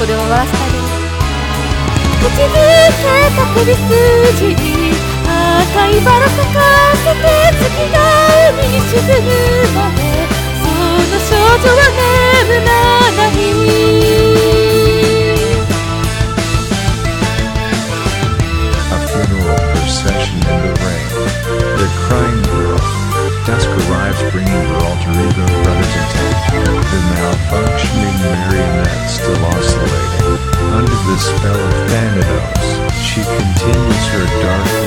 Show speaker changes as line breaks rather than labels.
こで終わらせてあげる。口づけた首筋に赤いバラ咲かせて月が海に沈むまでその少女は眠らない。
A funeral procession in the rain. The crying girl. Dusk arrives bringing her alter ego brothers intact. The malfunctioning marionette still oscillating. Under the spell of Thanatos, she continues her dark